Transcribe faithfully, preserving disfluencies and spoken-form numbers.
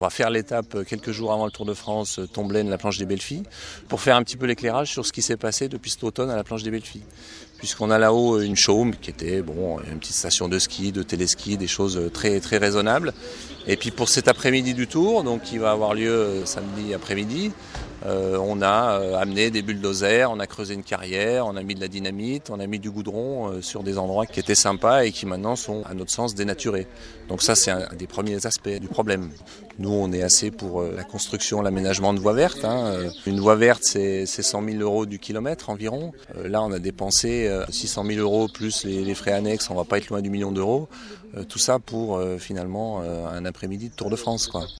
On va faire l'étape quelques jours avant le Tour de France, Tomblaine, la planche des Belles Filles, pour faire un petit peu l'éclairage sur ce qui s'est passé depuis cet automne à la planche des Belles Filles. Puisqu'on a là-haut une chaume qui était bon, une petite station de ski, de téléski, des choses très très raisonnables. Et puis pour cet après-midi du Tour, donc qui va avoir lieu samedi après-midi, euh, on a amené des bulldozers, on a creusé une carrière, on a mis de la dynamite, on a mis du goudron euh, sur des endroits qui étaient sympas et qui maintenant sont à notre sens dénaturés. Donc ça c'est un des premiers aspects du problème. Nous on est assez pour la construction, l'aménagement de voies vertes. Hein. Une voie verte c'est cent mille euros du kilomètre environ. Euh, là on a dépensé six cent mille euros plus les, les frais annexes, on va pas être loin du million d'euros. Euh, tout ça pour euh, finalement euh, un après-midi de Tour de France, quoi.